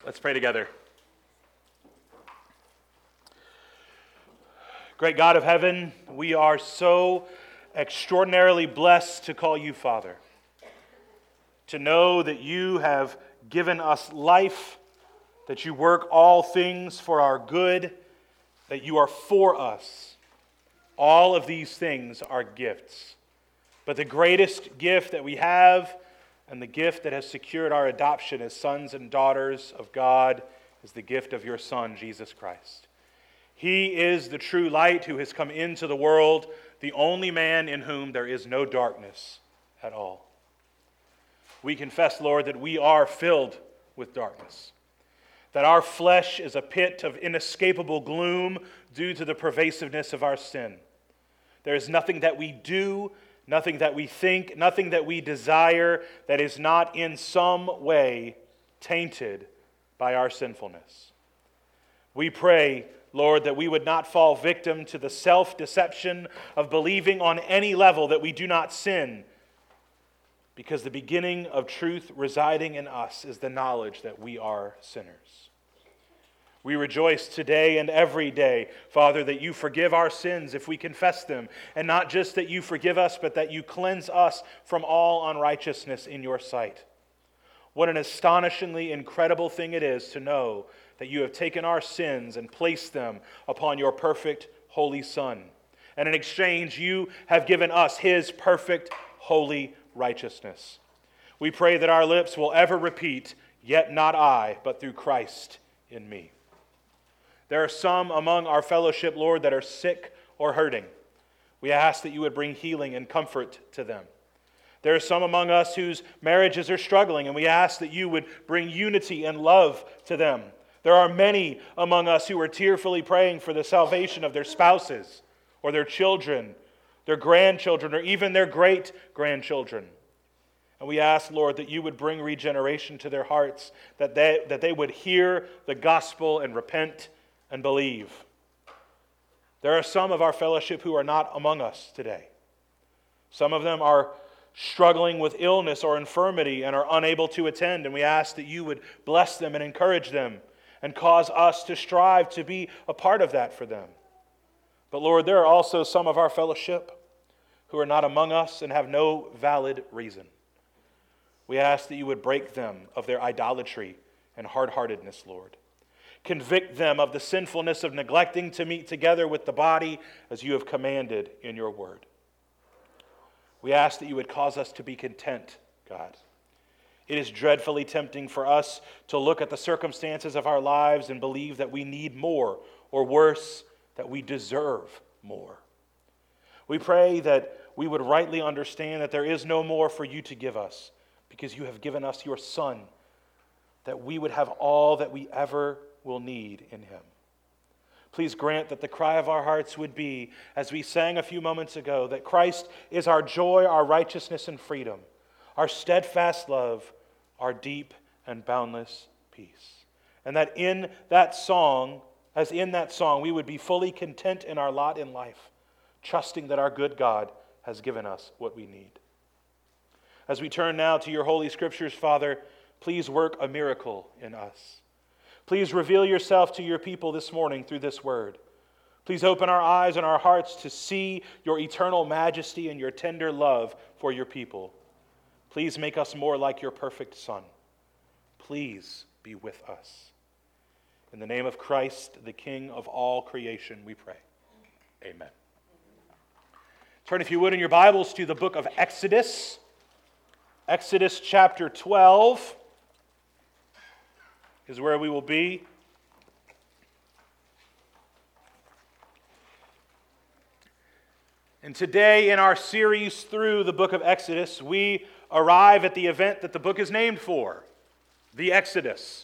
Let's pray together. Great God of heaven, we are so extraordinarily blessed to call you Father. To know that you have given us life, that you work all things for our good, that you are for us. All of these things are gifts. But the greatest gift that we have, and the gift that has secured our adoption as sons and daughters of God, is the gift of your Son, Jesus Christ. He is the true light who has come into the world, the only man in whom there is no darkness at all. We confess, Lord, that we are filled with darkness, that our flesh is a pit of inescapable gloom due to the pervasiveness of our sin. There is nothing that we do, nothing that we think, nothing that we desire that is not in some way tainted by our sinfulness. We pray, Lord, that we would not fall victim to the self-deception of believing on any level that we do not sin, because the beginning of truth residing in us is the knowledge that we are sinners. We rejoice today and every day, Father, that you forgive our sins if we confess them, and not just that you forgive us, but that you cleanse us from all unrighteousness in your sight. What an astonishingly incredible thing it is to know that you have taken our sins and placed them upon your perfect, holy Son. And in exchange, you have given us his perfect, holy righteousness. We pray that our lips will ever repeat, "Yet not I, but through Christ in me." There are some among our fellowship, Lord, that are sick or hurting. We ask that you would bring healing and comfort to them. There are some among us whose marriages are struggling, and we ask that you would bring unity and love to them. There are many among us who are tearfully praying for the salvation of their spouses or their children, their grandchildren, or even their great-grandchildren. And we ask, Lord, that you would bring regeneration to their hearts, that they would hear the gospel and repent and believe. There are some of our fellowship who are not among us today. Some of them are struggling with illness or infirmity and are unable to attend, and we ask that you would bless them and encourage them and cause us to strive to be a part of that for them. But Lord, there are also some of our fellowship who are not among us and have no valid reason. We ask that you would break them of their idolatry and hard-heartedness, Lord. Convict them of the sinfulness of neglecting to meet together with the body as you have commanded in your word. We ask that you would cause us to be content, God. It is dreadfully tempting for us to look at the circumstances of our lives and believe that we need more, or worse, that we deserve more. We pray that we would rightly understand that there is no more for you to give us, because you have given us your Son, that we would have all that we ever will need in him. Please grant that the cry of our hearts would be, as we sang a few moments ago, that Christ is our joy, our righteousness and freedom, our steadfast love, our deep and boundless peace. And that in that song, we would be fully content in our lot in life, trusting that our good God has given us what we need. As we turn now to your holy scriptures, Father, please work a miracle in us. Please reveal yourself to your people this morning through this word. Please open our eyes and our hearts to see your eternal majesty and your tender love for your people. Please make us more like your perfect Son. Please be with us. In the name of Christ, the King of all creation, we pray. Amen. Turn, if you would, in your Bibles to the book of Exodus. Exodus chapter 12 is where we will be. And today, in our series through the book of Exodus, we arrive at the event that the book is named for, the Exodus.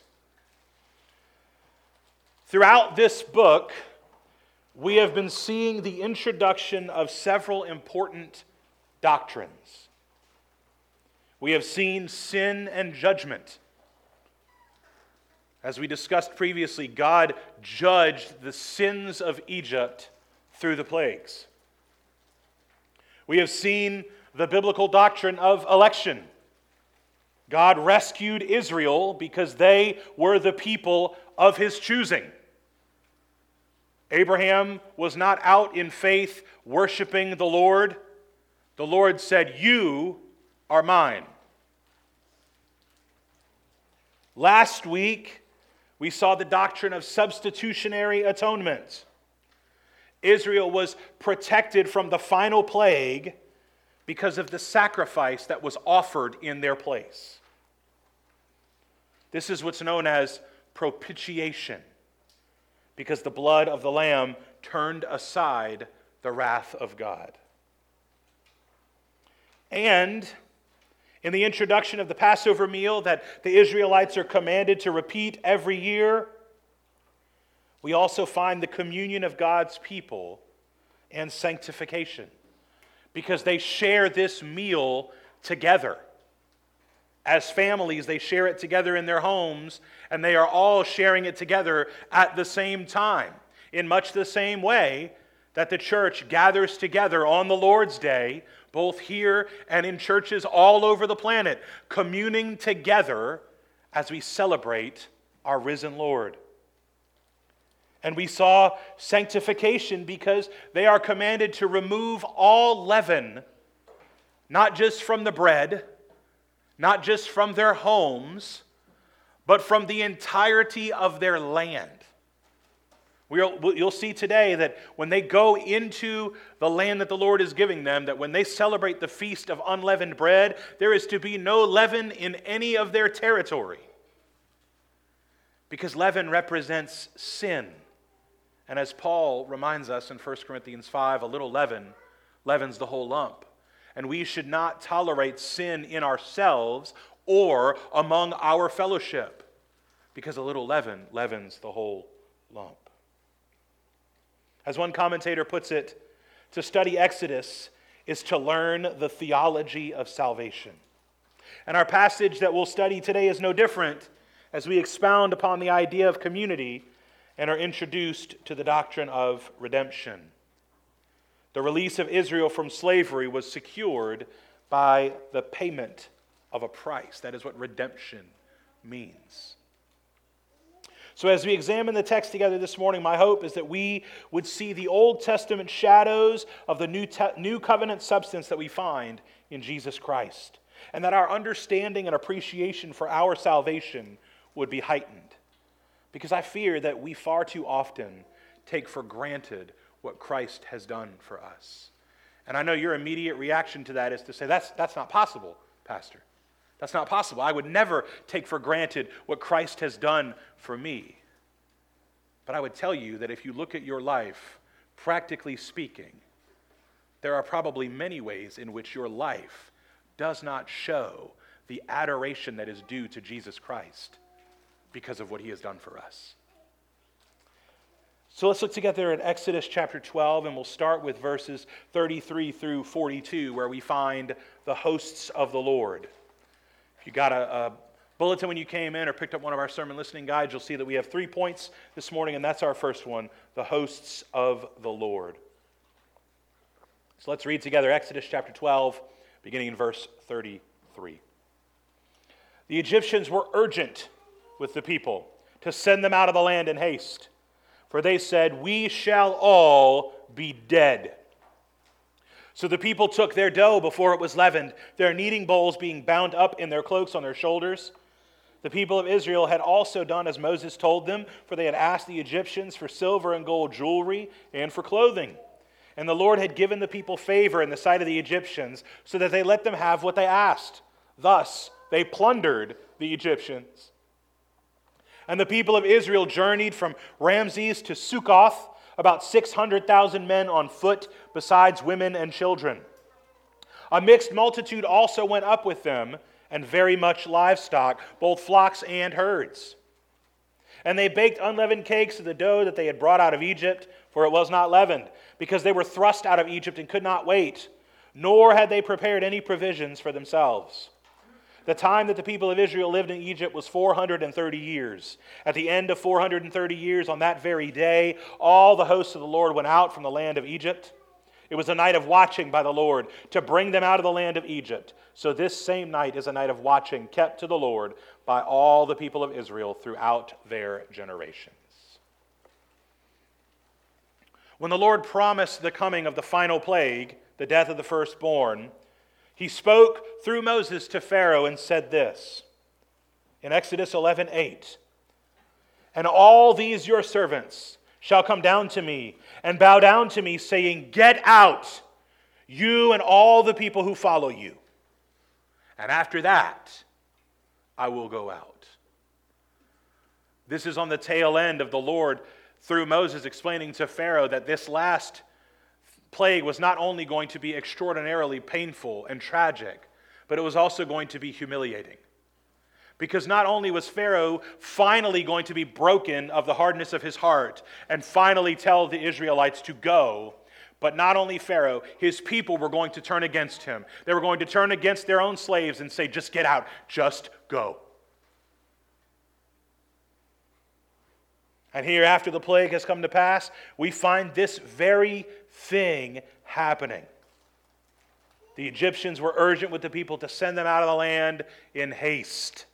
Throughout this book, we have been seeing the introduction of several important doctrines. We have seen sin and judgment. As we discussed previously, God judged the sins of Egypt through the plagues. We have seen the biblical doctrine of election. God rescued Israel because they were the people of his choosing. Abraham was not out in faith worshiping the Lord. The Lord said, "You are mine." Last week, we saw the doctrine of substitutionary atonement. Israel was protected from the final plague because of the sacrifice that was offered in their place. This is what's known as propitiation, because the blood of the Lamb turned aside the wrath of God. And in the introduction of the Passover meal that the Israelites are commanded to repeat every year, we also find the communion of God's people and sanctification, because they share this meal together. As families, they share it together in their homes, and they are all sharing it together at the same time, in much the same way that the church gathers together on the Lord's Day, both here and in churches all over the planet, communing together as we celebrate our risen Lord. And we saw sanctification because they are commanded to remove all leaven, not just from the bread, not just from their homes, but from the entirety of their land. You'll see today that when they go into the land that the Lord is giving them, that when they celebrate the Feast of Unleavened Bread, there is to be no leaven in any of their territory. Because leaven represents sin. And as Paul reminds us in 1 Corinthians 5, a little leaven leavens the whole lump. And we should not tolerate sin in ourselves or among our fellowship, because a little leaven leavens the whole lump. As one commentator puts it, to study Exodus is to learn the theology of salvation. And our passage that we'll study today is no different as we expound upon the idea of community and are introduced to the doctrine of redemption. The release of Israel from slavery was secured by the payment of a price. That is what redemption means. So as we examine the text together this morning, my hope is that we would see the Old Testament shadows of the New Covenant substance that we find in Jesus Christ, and that our understanding and appreciation for our salvation would be heightened. Because I fear that we far too often take for granted what Christ has done for us. And I know your immediate reaction to that is to say, that's not possible, Pastor. That's not possible. I would never take for granted what Christ has done for me. But I would tell you that if you look at your life, practically speaking, there are probably many ways in which your life does not show the adoration that is due to Jesus Christ because of what he has done for us. So let's look together at Exodus chapter 12, and we'll start with verses 33 through 42, where we find the hosts of the Lord. If you got a bulletin when you came in or picked up one of our sermon listening guides, you'll see that we have 3 points this morning, and that's our first one, the hosts of the Lord. So let's read together Exodus chapter 12, beginning in verse 33. The Egyptians were urgent with the people to send them out of the land in haste, for they said, "We shall all be dead." So the people took their dough before it was leavened, their kneading bowls being bound up in their cloaks on their shoulders. The people of Israel had also done as Moses told them, for they had asked the Egyptians for silver and gold jewelry and for clothing. And the Lord had given the people favor in the sight of the Egyptians, so that they let them have what they asked. Thus they plundered the Egyptians. And the people of Israel journeyed from Ramses to Succoth, about 600,000 men on foot, besides women and children. A mixed multitude also went up with them, and very much livestock, both flocks and herds. And they baked unleavened cakes of the dough that they had brought out of Egypt, for it was not leavened, because they were thrust out of Egypt and could not wait, nor had they prepared any provisions for themselves. The time that the people of Israel lived in Egypt was 430 years. At the end of 430 years, on that very day, all the hosts of the Lord went out from the land of Egypt. It It was a night of watching by the Lord to bring them out of the land of Egypt. So this same night is a night of watching kept to the Lord by all the people of Israel throughout their generations. When the Lord promised the coming of the final plague, the death of the firstborn, he spoke through Moses to Pharaoh and said this in Exodus 11:8, "And all these your servants shall come down to me and bow down to me, saying, 'Get out, you and all the people who follow you. And after that, I will go out.'" This is on the tail end of the Lord, through Moses, explaining to Pharaoh that this last plague was not only going to be extraordinarily painful and tragic, but it was also going to be humiliating. Because not only was Pharaoh finally going to be broken of the hardness of his heart and finally tell the Israelites to go, but not only Pharaoh, his people were going to turn against him. They were going to turn against their own slaves and say, "Just get out, just go." And here, after the plague has come to pass, we find this very thing happening. The Egyptians were urgent with the people to send them out of the land in haste.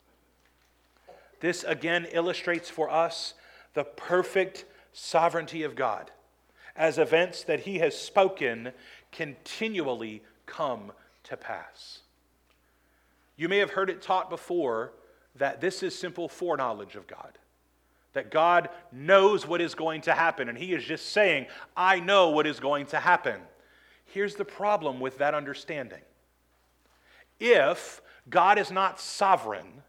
This again illustrates for us the perfect sovereignty of God, as events that he has spoken continually come to pass. You may have heard it taught before that this is simple foreknowledge of God. That God knows what is going to happen, and he is just saying, "I know what is going to happen." Here's the problem with that understanding. If God is not sovereign,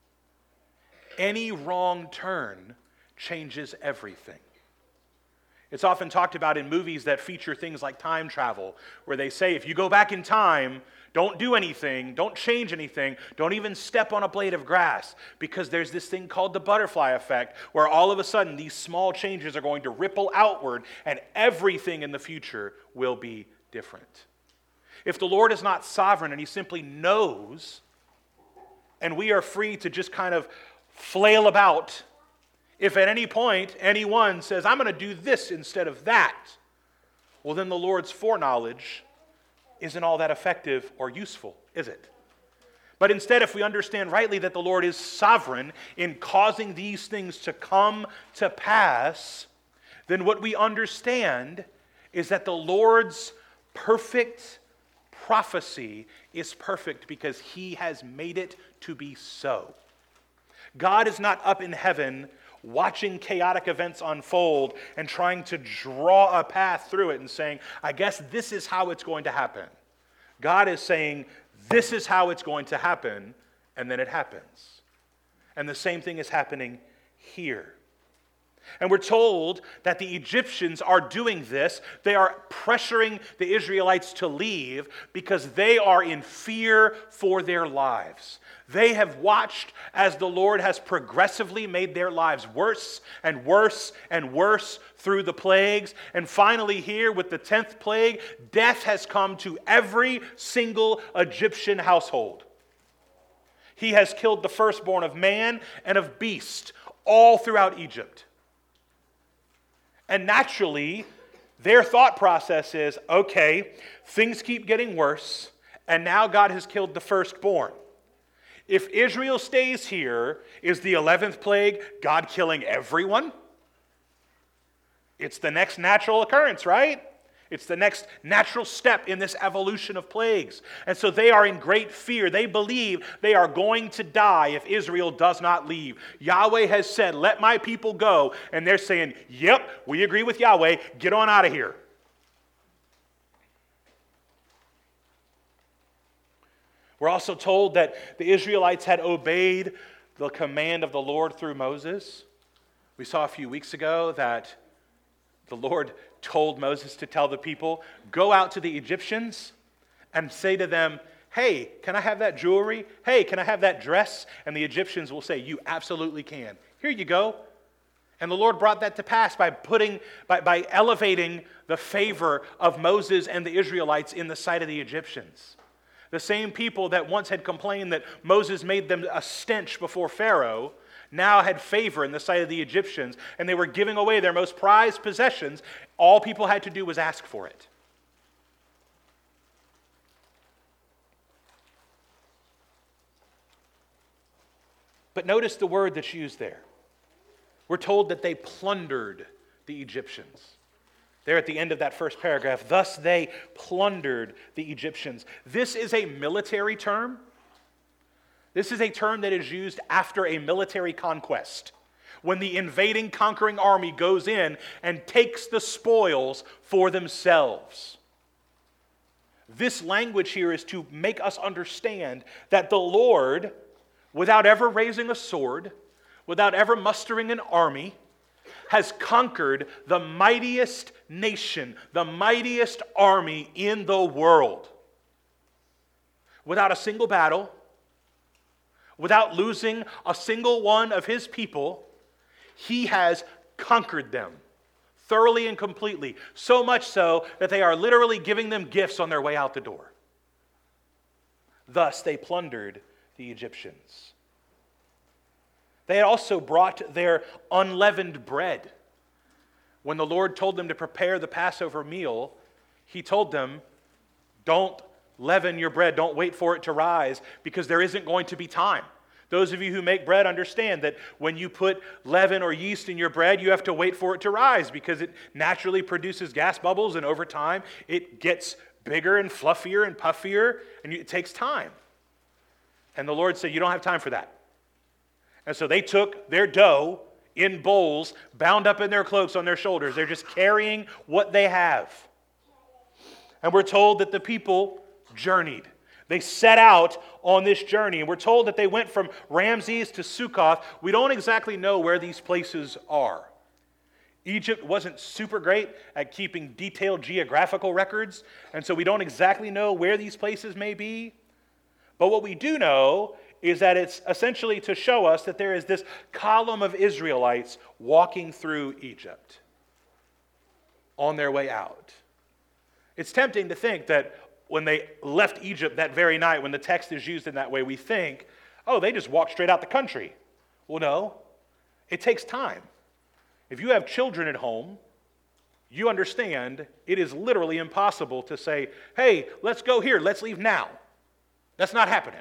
any wrong turn changes everything. It's often talked about in movies that feature things like time travel, where they say, if you go back in time, don't do anything, don't change anything, don't even step on a blade of grass, because there's this thing called the butterfly effect, where all of a sudden these small changes are going to ripple outward, and everything in the future will be different. If the Lord is not sovereign and he simply knows, and we are free to just kind of flail about, if at any point anyone says, "I'm going to do this instead of that," well, then the Lord's foreknowledge isn't all that effective or useful, is it? But instead, if we understand rightly that the Lord is sovereign in causing these things to come to pass, then what we understand is that the Lord's perfect prophecy is perfect because he has made it to be so. God is not up in heaven watching chaotic events unfold and trying to draw a path through it and saying, "I guess this is how it's going to happen." God is saying, "This is how it's going to happen," and then it happens. And the same thing is happening here. And we're told that the Egyptians are doing this. They are pressuring the Israelites to leave because they are in fear for their lives. They have watched as the Lord has progressively made their lives worse and worse and worse through the plagues. And finally here with the 10th plague, death has come to every single Egyptian household. He has killed the firstborn of man and of beast all throughout Egypt. And naturally, their thought process is, okay, things keep getting worse, and now God has killed the firstborn. If Israel stays here, is the 11th plague God killing everyone? It's the next natural occurrence, right? It's the next natural step in this evolution of plagues. And so they are in great fear. They believe they are going to die if Israel does not leave. Yahweh has said, "Let my people go." And they're saying, "Yep, we agree with Yahweh. Get on out of here." We're also told that the Israelites had obeyed the command of the Lord through Moses. We saw a few weeks ago that the Lord told Moses to tell the people, "Go out to the Egyptians and say to them, 'Hey, can I have that jewelry? Hey, can I have that dress?' And the Egyptians will say, 'You absolutely can. Here you go.'" And the Lord brought that to pass by elevating the favor of Moses and the Israelites in the sight of the Egyptians. The same people that once had complained that Moses made them a stench before Pharaoh now had favor in the sight of the Egyptians, and they were giving away their most prized possessions. All people had to do was ask for it. But notice the word that's used there. We're told that they plundered the Egyptians. There at the end of that first paragraph, thus they plundered the Egyptians. This is a military term. This is a term that is used after a military conquest, when the invading, conquering army goes in and takes the spoils for themselves. This language here is to make us understand that the Lord, without ever raising a sword, without ever mustering an army, has conquered the mightiest nation, the mightiest army in the world. Without a single battle, without losing a single one of his people, he has conquered them thoroughly and completely, so much so that they are literally giving them gifts on their way out the door. Thus, they plundered the Egyptians. They had also brought their unleavened bread. When the Lord told them to prepare the Passover meal, he told them, don't leaven your bread, don't wait for it to rise, because there isn't going to be time. Those of you who make bread understand that when you put leaven or yeast in your bread, you have to wait for it to rise because it naturally produces gas bubbles, and over time it gets bigger and fluffier and puffier, and it takes time. And the Lord said, you don't have time for that. And so they took their dough in bowls, bound up in their cloaks on their shoulders. They're just carrying what they have. And we're told that the people journeyed. They set out on this journey, and we're told that they went from Ramses to Sukkoth. We don't exactly know where these places are. Egypt wasn't super great at keeping detailed geographical records, and so we don't exactly know where these places may be. But what we do know is that it's essentially to show us that there is this column of Israelites walking through Egypt on their way out. It's tempting to think that when they left Egypt that very night, when the text is used in that way, we think, oh, they just walked straight out the country. Well, no. It takes time. If you have children at home, you understand it is literally impossible to say, hey, let's go here, let's leave now. That's not happening.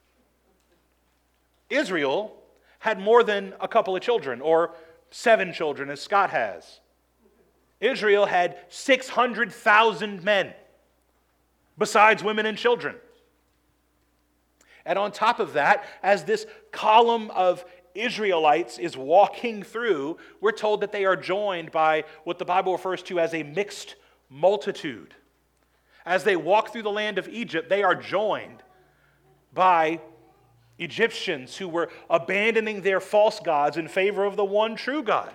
Israel had more than a couple of children, or 7 children, as Scott has. Israel had 600,000 men, besides women and children. And on top of that, as this column of Israelites is walking through, we're told that they are joined by what the Bible refers to as a mixed multitude. As they walk through the land of Egypt, they are joined by Egyptians who were abandoning their false gods in favor of the one true God.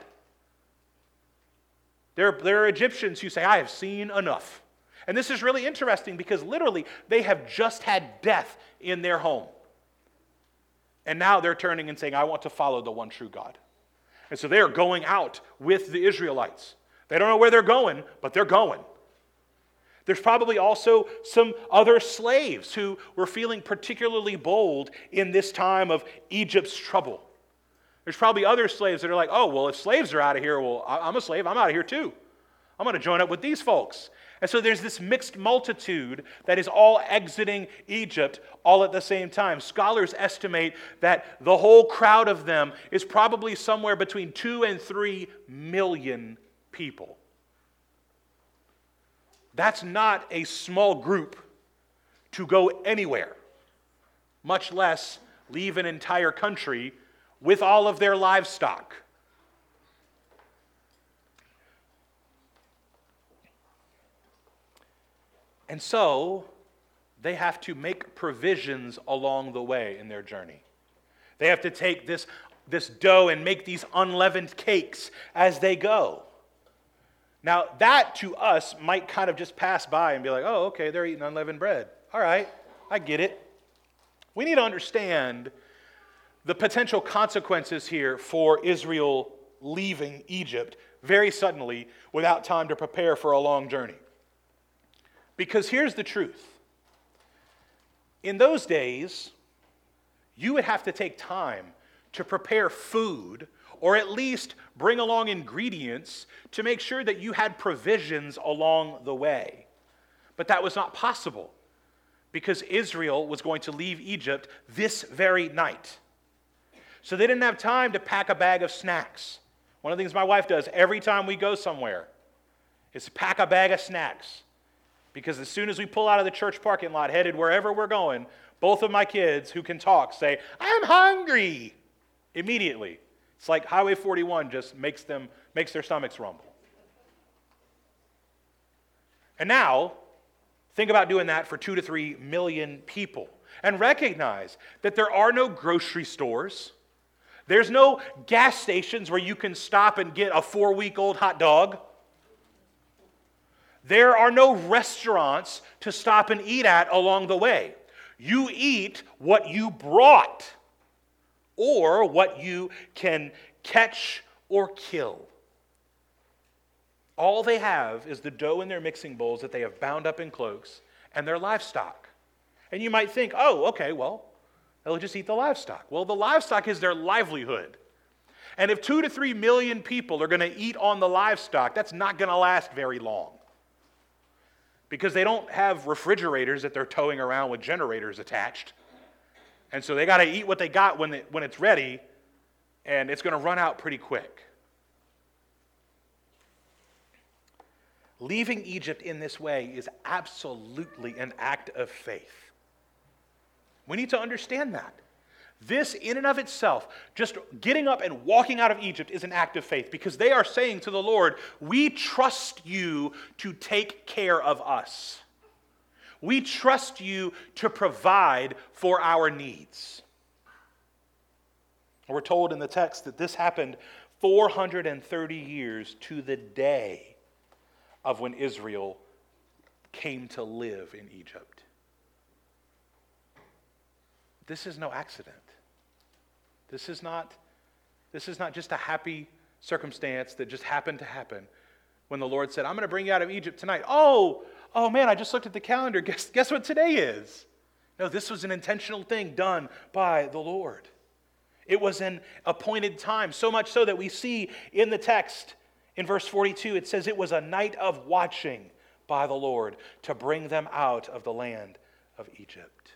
There are Egyptians who say, I have seen enough. And this is really interesting because literally they have just had death in their home. And now they're turning and saying, I want to follow the one true God. And so they are going out with the Israelites. They don't know where they're going, but they're going. There's probably also some other slaves who were feeling particularly bold in this time of Egypt's trouble. There's probably other slaves that are like, oh, well, if slaves are out of here, well, I'm a slave, I'm out of here too. I'm going to join up with these folks. And so there's this mixed multitude that is all exiting Egypt all at the same time. Scholars estimate that the whole crowd of them is probably somewhere between 2 and 3 million people. That's not a small group to go anywhere, much less leave an entire country with all of their livestock. And so they have to make provisions along the way in their journey. They have to take this dough and make these unleavened cakes as they go. Now, that to us might kind of just pass by and be like, oh, okay, they're eating unleavened bread. All right, I get it. We need to understand the potential consequences here for Israel leaving Egypt very suddenly without time to prepare for a long journey. Because here's the truth. In those days, you would have to take time to prepare food, or at least bring along ingredients to make sure that you had provisions along the way. But that was not possible because Israel was going to leave Egypt this very night. So they didn't have time to pack a bag of snacks. One of the things my wife does every time we go somewhere is pack a bag of snacks. Because as soon as we pull out of the church parking lot, headed wherever we're going, both of my kids who can talk say, "I'm hungry," immediately. It's like Highway 41 just makes their stomachs rumble. And now, think about doing that for 2 to 3 million people. And recognize that there are no grocery stores. There's no gas stations where you can stop and get a 4-week-old hot dog. There are no restaurants to stop and eat at along the way. You eat what you brought or what you can catch or kill. All they have is the dough in their mixing bowls that they have bound up in cloaks and their livestock. And you might think, oh, okay, well, they'll just eat the livestock. Well, the livestock is their livelihood. And if 2 to 3 million people are going to eat on the livestock, that's not going to last very long. Because they don't have refrigerators that they're towing around with generators attached. And so they got to eat what they got when it's ready, and it's going to run out pretty quick. Leaving Egypt in this way is absolutely an act of faith. We need to understand that. This, in and of itself, just getting up and walking out of Egypt is an act of faith because they are saying to the Lord, we trust you to take care of us. We trust you to provide for our needs. We're told in the text that this happened 430 years to the day of when Israel came to live in Egypt. This is no accident. This is not just a happy circumstance that just happened to happen when the Lord said, I'm going to bring you out of Egypt tonight. Oh man, I just looked at the calendar. Guess what today is? No, this was an intentional thing done by the Lord. It was an appointed time, so much so that we see in the text, in verse 42, it says it was a night of watching by the Lord to bring them out of the land of Egypt.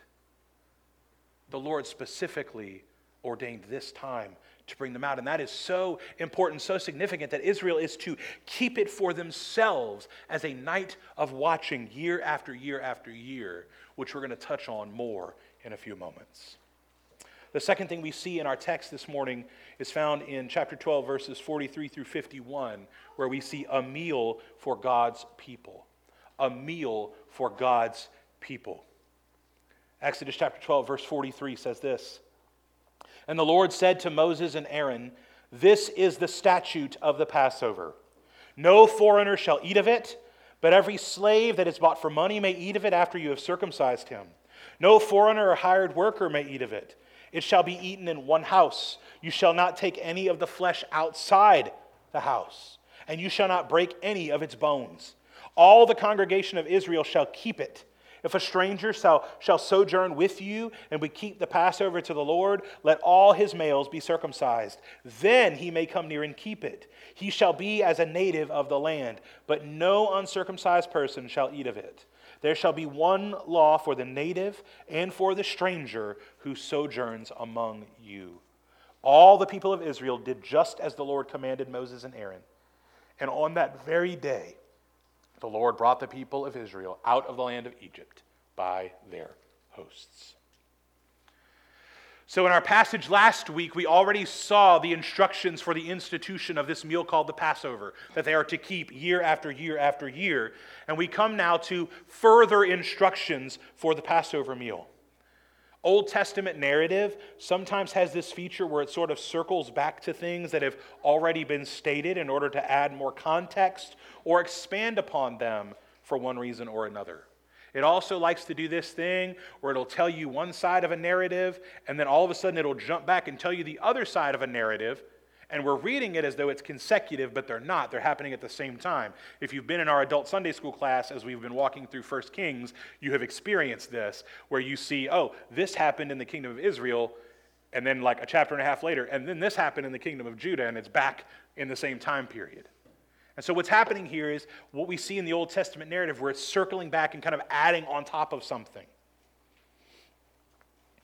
The Lord specifically ordained this time to bring them out. And that is so important, so significant that Israel is to keep it for themselves as a night of watching year after year after year, which we're going to touch on more in a few moments. The second thing we see in our text this morning is found in chapter 12, verses 43 through 51, where we see a meal for God's people. A meal for God's people. Exodus chapter 12, verse 43 says this, And the Lord said to Moses and Aaron, This is the statute of the Passover. No foreigner shall eat of it, but every slave that is bought for money may eat of it after you have circumcised him. No foreigner or hired worker may eat of it. It shall be eaten in one house. You shall not take any of the flesh outside the house, and you shall not break any of its bones. All the congregation of Israel shall keep it. If a stranger shall sojourn with you, and we keep the Passover to the Lord, let all his males be circumcised. Then he may come near and keep it. He shall be as a native of the land, but no uncircumcised person shall eat of it. There shall be one law for the native and for the stranger who sojourns among you. All the people of Israel did just as the Lord commanded Moses and Aaron. And on that very day, the Lord brought the people of Israel out of the land of Egypt by their hosts. So in our passage last week, we already saw the instructions for the institution of this meal called the Passover, that they are to keep year after year after year. And we come now to further instructions for the Passover meal. Old Testament narrative sometimes has this feature where it sort of circles back to things that have already been stated in order to add more context or expand upon them for one reason or another. It also likes to do this thing where it'll tell you one side of a narrative, and then all of a sudden it'll jump back and tell you the other side of a narrative, and we're reading it as though it's consecutive, but they're not. They're happening at the same time. If you've been in our adult Sunday school class as we've been walking through 1 Kings, you have experienced this, where you see, oh, this happened in the kingdom of Israel, and then like a chapter and a half later, and then this happened in the kingdom of Judah, and it's back in the same time period. And so what's happening here is what we see in the Old Testament narrative where it's circling back and kind of adding on top of something.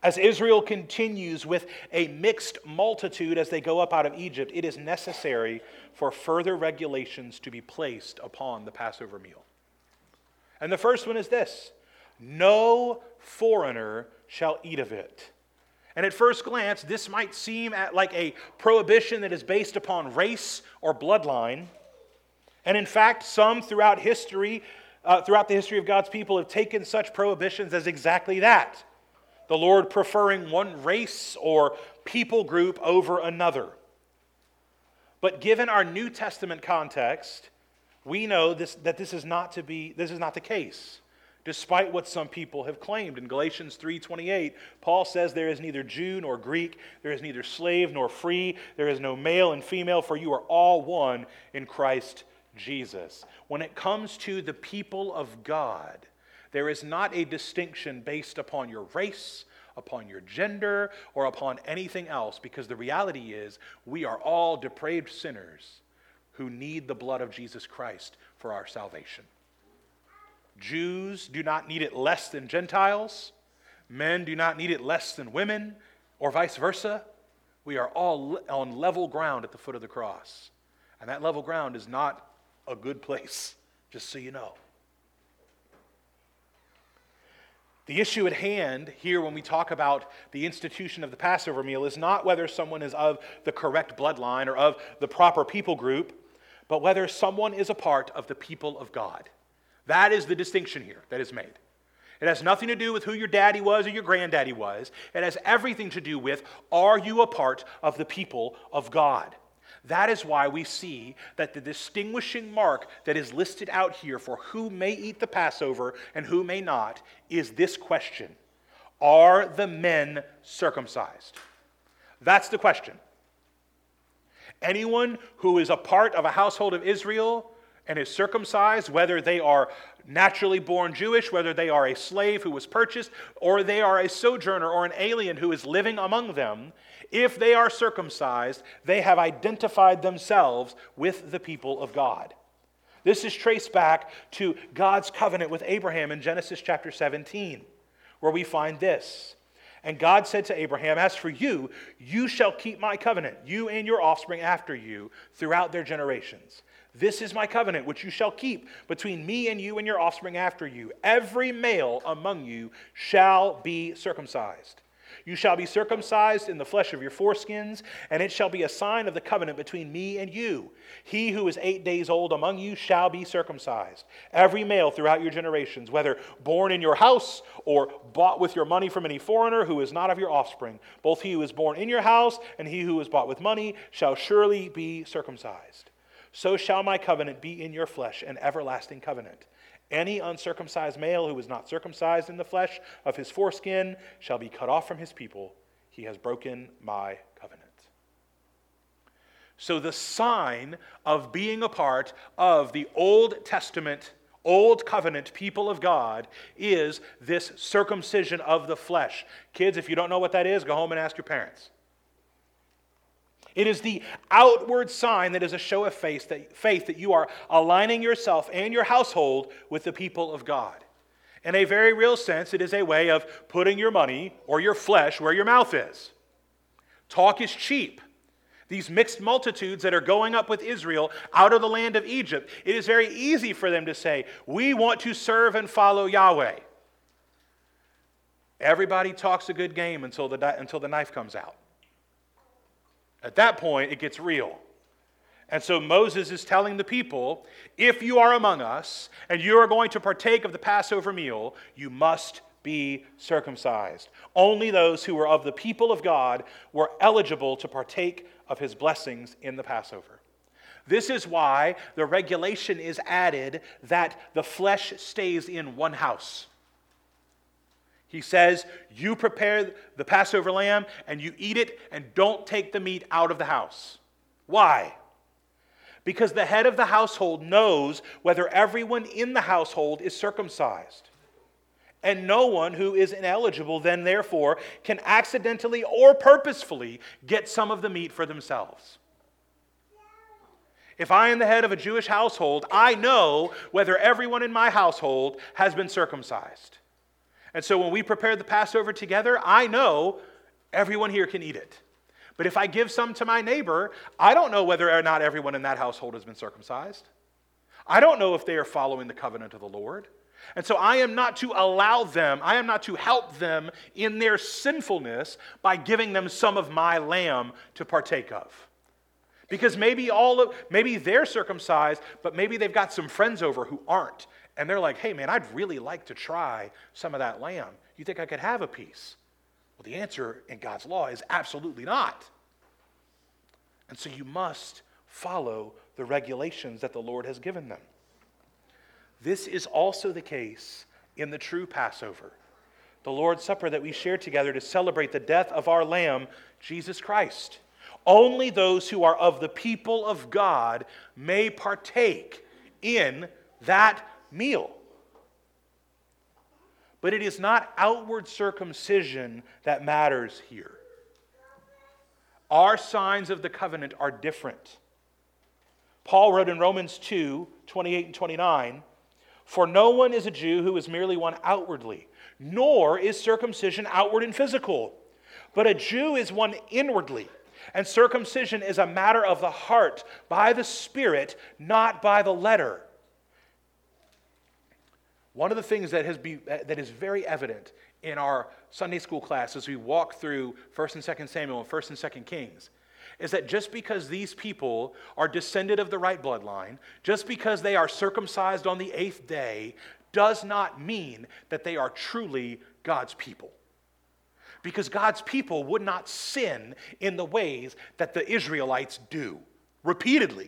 As Israel continues with a mixed multitude as they go up out of Egypt, it is necessary for further regulations to be placed upon the Passover meal. And the first one is this: no foreigner shall eat of it. And at first glance, this might seem like a prohibition that is based upon race or bloodline. And in fact, some throughout the history of God's people have taken such prohibitions as exactly that. The Lord preferring one race or people group over another. But given our New Testament context, we know that this is not the case, despite what some people have claimed. In Galatians 3:28, Paul says, "There is neither Jew nor Greek, there is neither slave nor free, there is no male and female, for you are all one in Christ Jesus." When it comes to the people of God, there is not a distinction based upon your race, upon your gender, or upon anything else, because the reality is we are all depraved sinners who need the blood of Jesus Christ for our salvation. Jews do not need it less than Gentiles. Men do not need it less than women, or vice versa. We are all on level ground at the foot of the cross. And that level ground is not a good place, just so you know. The issue at hand here when we talk about the institution of the Passover meal is not whether someone is of the correct bloodline or of the proper people group, but whether someone is a part of the people of God. That is the distinction here that is made. It has nothing to do with who your daddy was or your granddaddy was. It has everything to do with, are you a part of the people of God? That is why we see that the distinguishing mark that is listed out here for who may eat the Passover and who may not is this question: are the men circumcised? That's the question. Anyone who is a part of a household of Israel and is circumcised, whether they are naturally born Jewish, whether they are a slave who was purchased, or they are a sojourner or an alien who is living among them, if they are circumcised, they have identified themselves with the people of God. This is traced back to God's covenant with Abraham in Genesis chapter 17, where we find this: "And God said to Abraham, as for you, you shall keep my covenant, you and your offspring after you, throughout their generations. This is my covenant which you shall keep between me and you and your offspring after you. Every male among you shall be circumcised. You shall be circumcised in the flesh of your foreskins, and it shall be a sign of the covenant between me and you. He who is 8 days old among you shall be circumcised. Every male throughout your generations, whether born in your house or bought with your money from any foreigner who is not of your offspring, both he who is born in your house and he who is bought with money shall surely be circumcised. So shall my covenant be in your flesh, an everlasting covenant. Any uncircumcised male who is not circumcised in the flesh of his foreskin shall be cut off from his people. He has broken my covenant." So the sign of being a part of the Old Testament, Old Covenant people of God is this circumcision of the flesh. Kids, if you don't know what that is, go home and ask your parents. It is the outward sign that is a show of faith that you are aligning yourself and your household with the people of God. In a very real sense, it is a way of putting your money or your flesh where your mouth is. Talk is cheap. These mixed multitudes that are going up with Israel out of the land of Egypt, it is very easy for them to say, "We want to serve and follow Yahweh." Everybody talks a good game until the knife comes out. At that point, it gets real. And so Moses is telling the people, if you are among us and you are going to partake of the Passover meal, you must be circumcised. Only those who were of the people of God were eligible to partake of his blessings in the Passover. This is why the regulation is added that the flesh stays in one house. He says, you prepare the Passover lamb and you eat it and don't take the meat out of the house. Why? Because the head of the household knows whether everyone in the household is circumcised. And no one who is ineligible then therefore can accidentally or purposefully get some of the meat for themselves. If I am the head of a Jewish household, I know whether everyone in my household has been circumcised. And so when we prepare the Passover together, I know everyone here can eat it. But if I give some to my neighbor, I don't know whether or not everyone in that household has been circumcised. I don't know if they are following the covenant of the Lord. And so I am not to help them in their sinfulness by giving them some of my lamb to partake of. Because maybe they're circumcised, but maybe they've got some friends over who aren't. And they're like, hey man, I'd really like to try some of that lamb. You think I could have a piece? Well, the answer in God's law is absolutely not. And so you must follow the regulations that the Lord has given them. This is also the case in the true Passover, the Lord's Supper that we share together to celebrate the death of our Lamb, Jesus Christ. Only those who are of the people of God may partake in that meal. But it is not outward circumcision that matters here. Our signs of the covenant are different. Paul wrote in Romans 2:28 and 29, "For no one is a Jew who is merely one outwardly, nor is circumcision outward and physical. But a Jew is one inwardly, and circumcision is a matter of the heart, by the Spirit, not by the letter." One of the things that is very evident in our Sunday school class as we walk through 1st and 2nd Samuel and 1st and 2nd Kings is that just because these people are descended of the right bloodline, just because they are circumcised on the 8th day, does not mean that they are truly God's people. Because God's people would not sin in the ways that the Israelites do, repeatedly.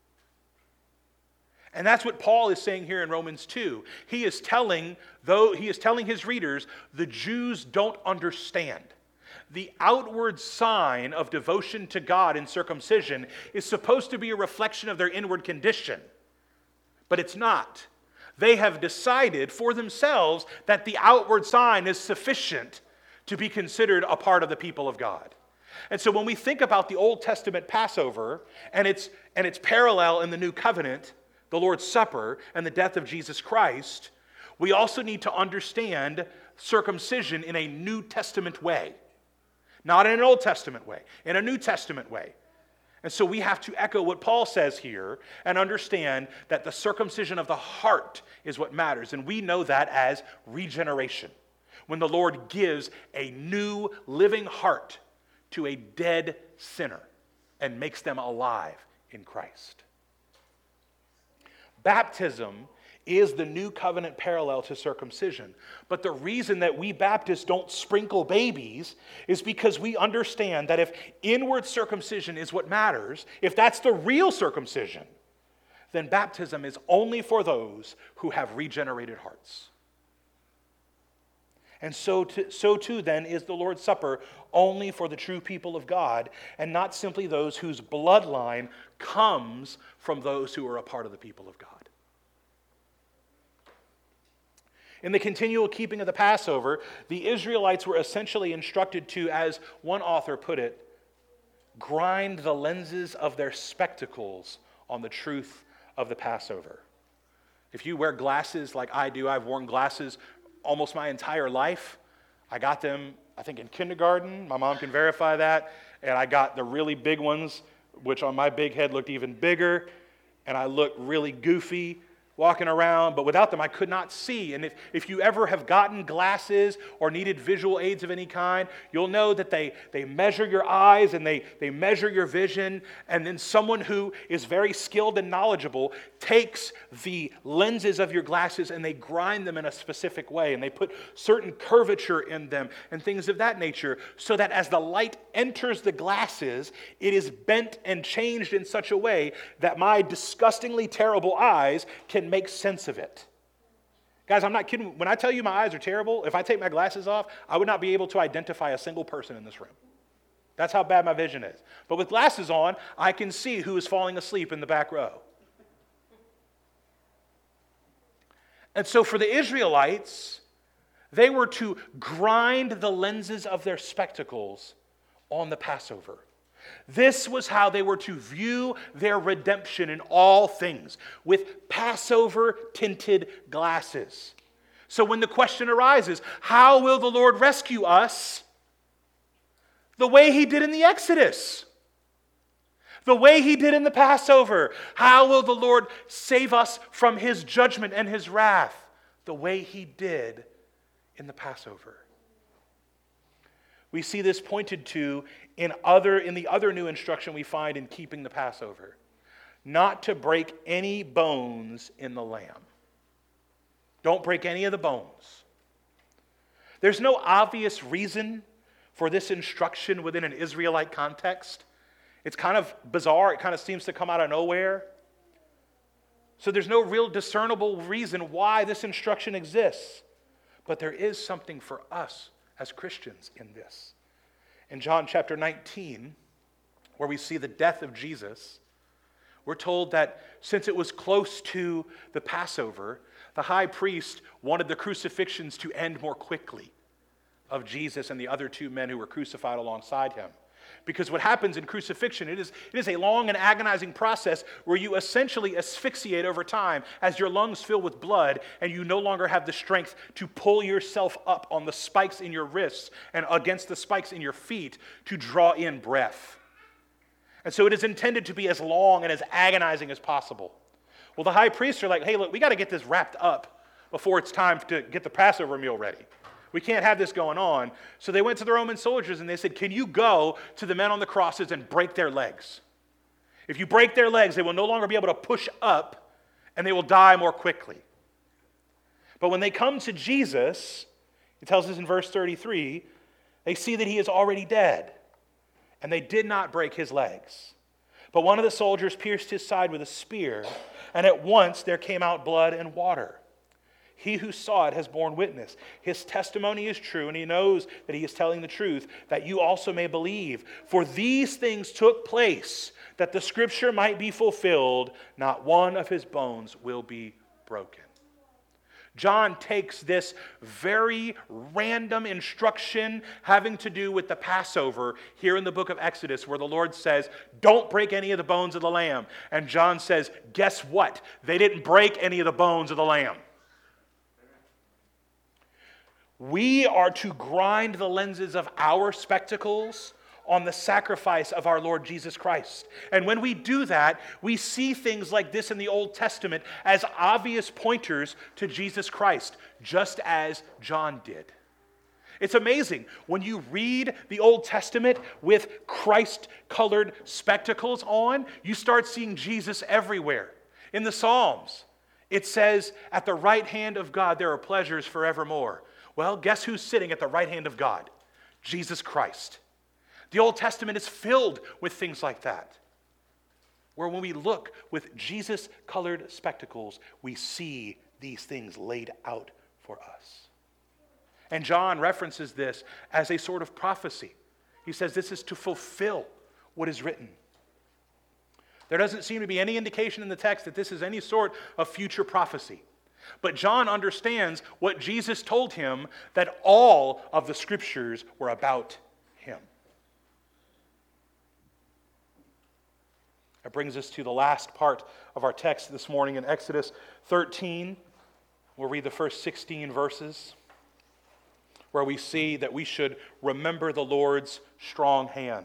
And that's what Paul is saying here in Romans 2. He is telling his readers, the Jews don't understand. The outward sign of devotion to God in circumcision is supposed to be a reflection of their inward condition. But it's not. They have decided for themselves that the outward sign is sufficient to be considered a part of the people of God. And so when we think about the Old Testament Passover and its parallel in the New Covenant, the Lord's Supper, and the death of Jesus Christ, we also need to understand circumcision in a New Testament way. Not in an Old Testament way, in a New Testament way. And so we have to echo what Paul says here and understand that the circumcision of the heart is what matters. And we know that as regeneration. When the Lord gives a new living heart to a dead sinner and makes them alive in Christ. Baptism is the new covenant parallel to circumcision. But the reason that we Baptists don't sprinkle babies is because we understand that if inward circumcision is what matters, if that's the real circumcision, then baptism is only for those who have regenerated hearts. And so too then is the Lord's Supper only for the true people of God and not simply those whose bloodline comes from those who are a part of the people of God. In the continual keeping of the Passover, the Israelites were essentially instructed to, as one author put it, grind the lenses of their spectacles on the truth of the Passover. If you wear glasses like I do, I've worn glasses almost my entire life. I got them, I think, in kindergarten. My mom can verify that. And I got the really big ones, which on my big head looked even bigger. And I looked really goofy walking around, but without them I could not see. And if you ever have gotten glasses or needed visual aids of any kind, you'll know that they measure your eyes and they measure your vision, and then someone who is very skilled and knowledgeable takes the lenses of your glasses and they grind them in a specific way, and they put certain curvature in them and things of that nature, so that as the light enters the glasses, it is bent and changed in such a way that my disgustingly terrible eyes can make sense of it. Guys, I'm not kidding. When I tell you my eyes are terrible, if I take my glasses off, I would not be able to identify a single person in this room. That's how bad my vision is. But with glasses on, I can see who is falling asleep in the back row. And so for the Israelites, they were to grind the lenses of their spectacles on the Passover. This was how they were to view their redemption in all things, with Passover-tinted glasses, So when the question arises, how will the Lord rescue us? The way he did in the Exodus. The way he did in the Passover. How will the Lord save us from his judgment and his wrath? The way he did in the Passover. We see this pointed to in the other new instruction we find in keeping the Passover. Not to break any bones in the lamb. Don't break any of the bones. There's no obvious reason for this instruction within an Israelite context. It's kind of bizarre. It kind of seems to come out of nowhere. So there's no real discernible reason why this instruction exists. But there is something for us as Christians in this. In John chapter 19, where we see the death of Jesus, we're told that since it was close to the Passover, the high priest wanted the crucifixions to end more quickly of Jesus and the other two men who were crucified alongside him. Because what happens in crucifixion, it is a long and agonizing process where you essentially asphyxiate over time as your lungs fill with blood and you no longer have the strength to pull yourself up on the spikes in your wrists and against the spikes in your feet to draw in breath. And so it is intended to be as long and as agonizing as possible. Well, the high priests are like, hey, look, we got to get this wrapped up before it's time to get the Passover meal ready. We can't have this going on. So they went to the Roman soldiers and they said, can you go to the men on the crosses and break their legs? If you break their legs, they will no longer be able to push up and they will die more quickly. But when they come to Jesus, it tells us in verse 33, they see that he is already dead and they did not break his legs. But one of the soldiers pierced his side with a spear, and at once there came out blood and water. He who saw it has borne witness. His testimony is true, and he knows that he is telling the truth, that you also may believe. For these things took place, that the scripture might be fulfilled, not one of his bones will be broken. John takes this very random instruction having to do with the Passover here in the book of Exodus, where the Lord says, don't break any of the bones of the lamb. And John says, guess what? They didn't break any of the bones of the lamb. We are to grind the lenses of our spectacles on the sacrifice of our Lord Jesus Christ. And when we do that, we see things like this in the Old Testament as obvious pointers to Jesus Christ, just as John did. It's amazing. When you read the Old Testament with Christ-colored spectacles on, you start seeing Jesus everywhere. In the Psalms, it says, at the right hand of God there are pleasures forevermore. Well, guess who's sitting at the right hand of God? Jesus Christ. The Old Testament is filled with things like that, where when we look with Jesus-colored spectacles, we see these things laid out for us. And John references this as a sort of prophecy. He says this is to fulfill what is written. There doesn't seem to be any indication in the text that this is any sort of future prophecy. But John understands what Jesus told him, that all of the scriptures were about him. That brings us to the last part of our text this morning in Exodus 13. We'll read the first 16 verses, where we see that we should remember the Lord's strong hand.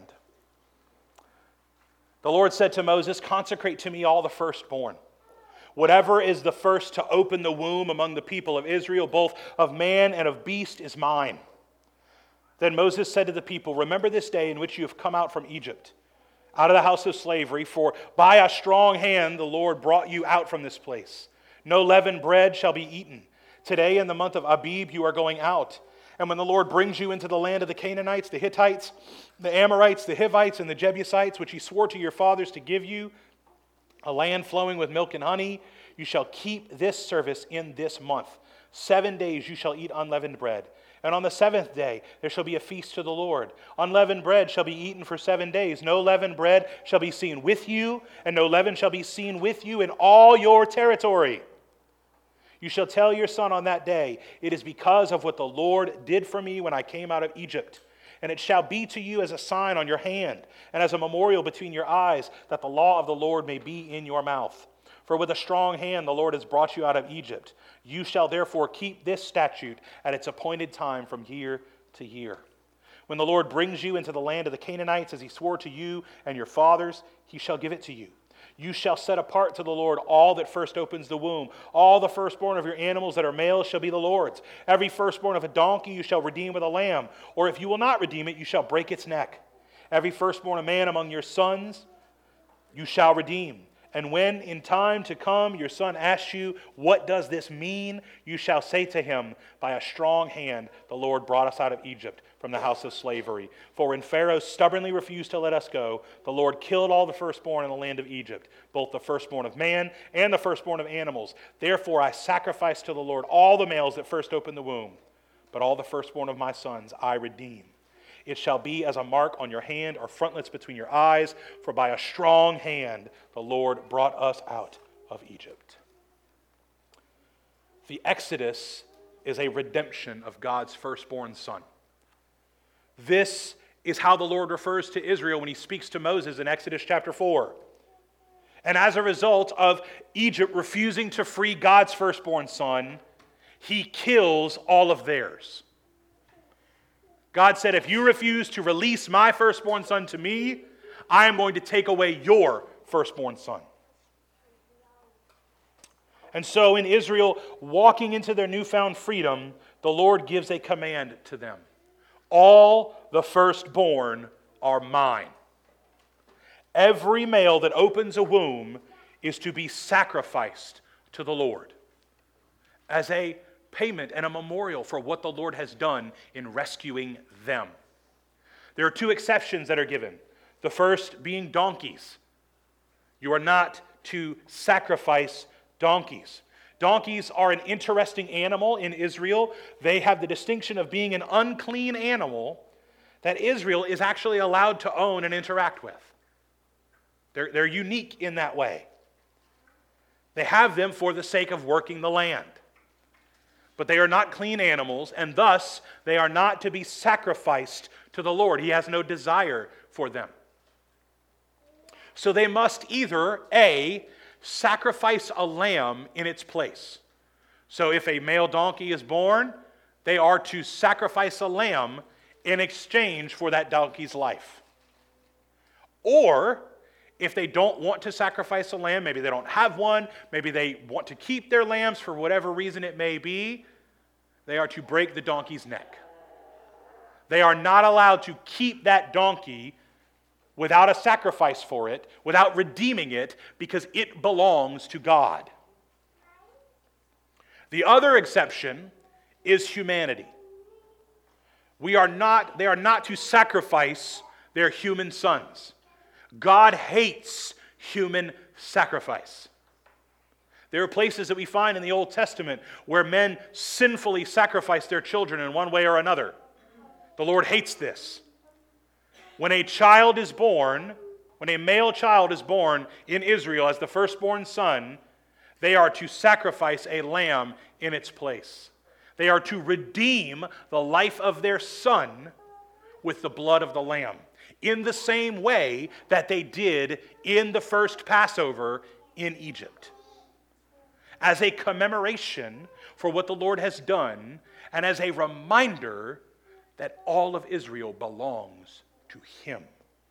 The Lord said to Moses, consecrate to me all the firstborn. Whatever is the first to open the womb among the people of Israel, both of man and of beast, is mine. Then Moses said to the people, remember this day in which you have come out from Egypt, out of the house of slavery, for by a strong hand the Lord brought you out from this place. No leavened bread shall be eaten. Today in the month of Abib you are going out. And when the Lord brings you into the land of the Canaanites, the Hittites, the Amorites, the Hivites, and the Jebusites, which he swore to your fathers to give you, a land flowing with milk and honey, you shall keep this service in this month. 7 days you shall eat unleavened bread. And on the seventh day there shall be a feast to the Lord. Unleavened bread shall be eaten for 7 days. No leavened bread shall be seen with you, and no leaven shall be seen with you in all your territory. You shall tell your son on that day, it is because of what the Lord did for me when I came out of Egypt. And it shall be to you as a sign on your hand, and as a memorial between your eyes, that the law of the Lord may be in your mouth. For with a strong hand the Lord has brought you out of Egypt. You shall therefore keep this statute at its appointed time from year to year. When the Lord brings you into the land of the Canaanites, as he swore to you and your fathers, he shall give it to you. You shall set apart to the Lord all that first opens the womb. All the firstborn of your animals that are males shall be the Lord's. Every firstborn of a donkey you shall redeem with a lamb. Or if you will not redeem it, you shall break its neck. Every firstborn of man among your sons you shall redeem. And when in time to come your son asks you, what does this mean? You shall say to him, by a strong hand the Lord brought us out of Egypt from the house of slavery. For when Pharaoh stubbornly refused to let us go, the Lord killed all the firstborn in the land of Egypt, both the firstborn of man and the firstborn of animals. Therefore I sacrifice to the Lord all the males that first open the womb, but all the firstborn of my sons I redeem. It shall be as a mark on your hand or frontlets between your eyes, for by a strong hand the Lord brought us out of Egypt. The Exodus is a redemption of God's firstborn son. This is how the Lord refers to Israel when he speaks to Moses in Exodus chapter 4. And as a result of Egypt refusing to free God's firstborn son, he kills all of theirs. God said, if you refuse to release my firstborn son to me, I am going to take away your firstborn son. And so in Israel, walking into their newfound freedom, the Lord gives a command to them. All the firstborn are mine. Every male that opens a womb is to be sacrificed to the Lord as a payment and a memorial for what the Lord has done in rescuing them. There are two exceptions that are given. The first being donkeys. You are not to sacrifice donkeys. Donkeys are an interesting animal in Israel. They have the distinction of being an unclean animal that Israel is actually allowed to own and interact with. They're unique in that way. They have them for the sake of working the land. But they are not clean animals, and thus they are not to be sacrificed to the Lord. He has no desire for them. So they must either, A, sacrifice a lamb in its place. So if a male donkey is born, they are to sacrifice a lamb in exchange for that donkey's life. Or, if they don't want to sacrifice a lamb, maybe they don't have one, maybe they want to keep their lambs for whatever reason it may be, they are to break the donkey's neck. They are not allowed to keep that donkey without a sacrifice for it, without redeeming it, because it belongs to God. The other exception is humanity. They are not to sacrifice their human sons. God hates human sacrifice. There are places that we find in the Old Testament where men sinfully sacrifice their children in one way or another. The Lord hates this. When a child is born, when a male child is born in Israel as the firstborn son, they are to sacrifice a lamb in its place. They are to redeem the life of their son with the blood of the lamb, in the same way that they did in the first Passover in Egypt. As a commemoration for what the Lord has done, and as a reminder that all of Israel belongs to Him.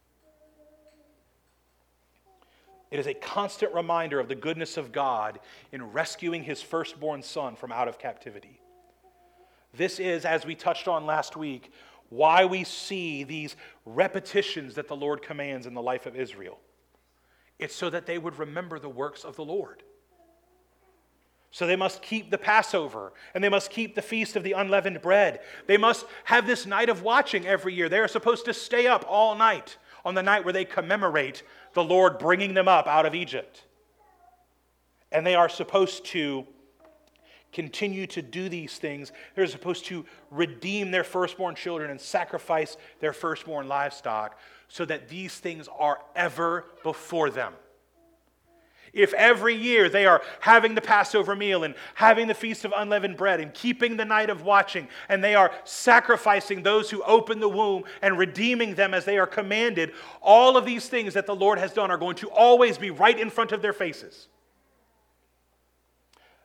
It is a constant reminder of the goodness of God in rescuing His firstborn son from out of captivity. This is, as we touched on last week, why we see these repetitions that the Lord commands in the life of Israel. It's so that they would remember the works of the Lord. So they must keep the Passover, and they must keep the Feast of the Unleavened Bread. They must have this night of watching every year. They are supposed to stay up all night on the night where they commemorate the Lord bringing them up out of Egypt. And they are supposed to continue to do these things. They're supposed to redeem their firstborn children and sacrifice their firstborn livestock so that these things are ever before them. If every year they are having the Passover meal and having the Feast of Unleavened Bread and keeping the night of watching, and they are sacrificing those who open the womb and redeeming them as they are commanded, all of these things that the Lord has done are going to always be right in front of their faces.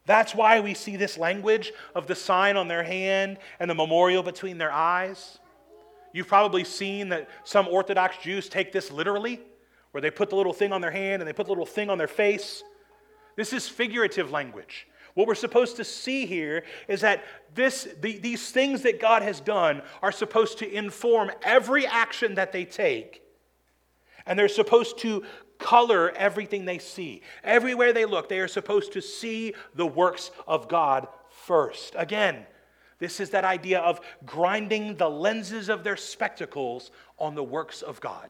That's why we see this language of the sign on their hand and the memorial between their eyes. You've probably seen that some Orthodox Jews take this literally, where they put the little thing on their hand and they put the little thing on their face. This is figurative language. What we're supposed to see here is that these things that God has done are supposed to inform every action that they take. And they're supposed to color everything they see. Everywhere they look, they are supposed to see the works of God first. Again, this is that idea of grinding the lenses of their spectacles on the works of God.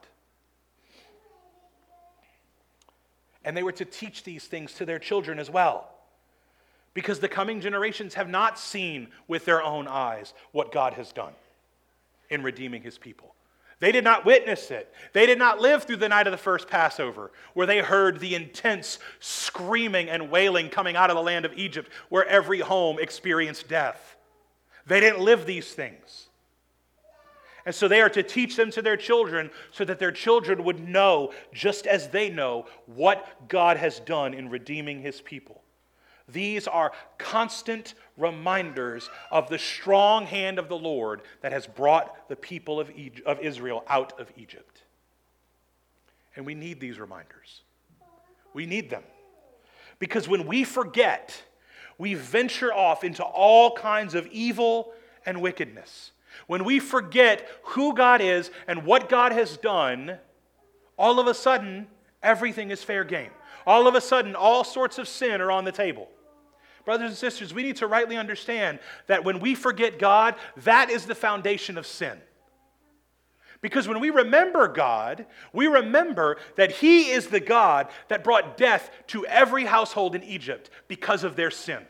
And they were to teach these things to their children as well, because the coming generations have not seen with their own eyes what God has done in redeeming his people. They did not witness it. They did not live through the night of the first Passover, where they heard the intense screaming and wailing coming out of the land of Egypt, where every home experienced death. They didn't live these things. And so they are to teach them to their children so that their children would know, just as they know, what God has done in redeeming his people. These are constant reminders of the strong hand of the Lord that has brought the people of Israel out of Egypt. And we need these reminders. We need them. Because when we forget, we venture off into all kinds of evil and wickedness. When we forget who God is and what God has done, all of a sudden, everything is fair game. All of a sudden, all sorts of sin are on the table. Brothers and sisters, we need to rightly understand that when we forget God, that is the foundation of sin. Because when we remember God, we remember that he is the God that brought death to every household in Egypt because of their sin.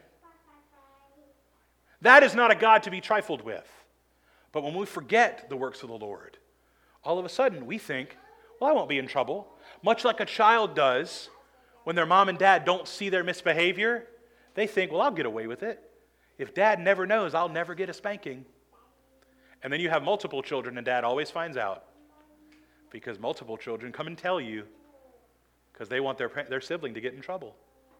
That is not a God to be trifled with. But when we forget the works of the Lord, all of a sudden we think, well, I won't be in trouble. Much like a child does when their mom and dad don't see their misbehavior. They think, well, I'll get away with it. If dad never knows, I'll never get a spanking. And then you have multiple children and dad always finds out, because multiple children come and tell you because they want their sibling to get in trouble.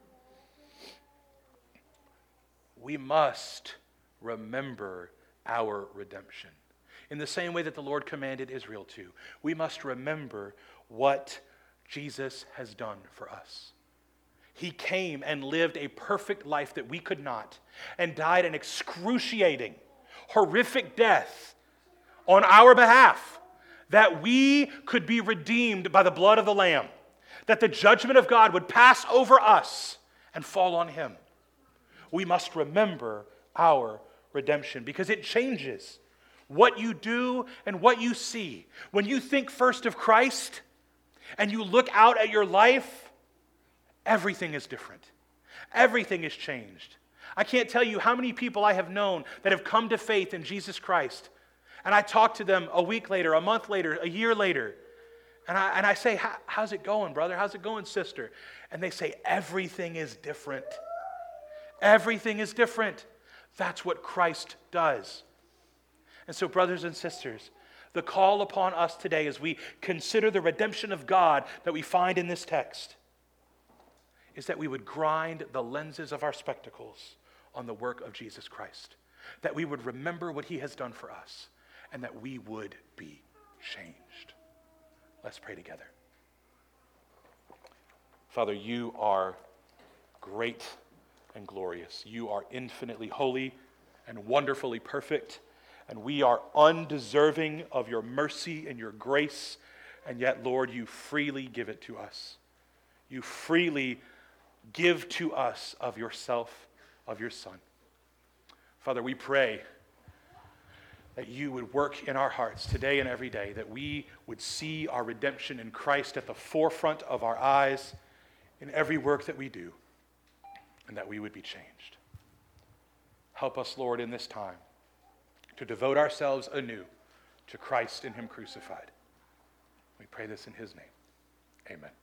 We must remember our redemption in the same way that the Lord commanded Israel to. We must remember what Jesus has done for us. He came and lived a perfect life that we could not, and died an excruciating, horrific death on our behalf, that we could be redeemed by the blood of the Lamb, that the judgment of God would pass over us and fall on him. We must remember our redemption, because it changes what you do and what you see. When you think first of Christ and you look out at your life, everything is different. Everything is changed. I can't tell you how many people I have known that have come to faith in Jesus Christ, and I talk to them a week later, a month later, a year later, and I say, how's it going, brother? How's it going, sister? And they say, everything is different. Everything is different. That's what Christ does. And so, brothers and sisters, the call upon us today as we consider the redemption of God that we find in this text is that we would grind the lenses of our spectacles on the work of Jesus Christ, that we would remember what he has done for us, and that we would be changed. Let's pray together. Father, you are great and glorious. You are infinitely holy and wonderfully perfect, and we are undeserving of your mercy and your grace, and yet, Lord, you freely give it to us. You freely give to us of yourself, of your Son. Father, we pray that you would work in our hearts today and every day, that we would see our redemption in Christ at the forefront of our eyes in every work that we do, and that we would be changed. Help us, Lord, in this time to devote ourselves anew to Christ and him crucified. We pray this in his name. Amen.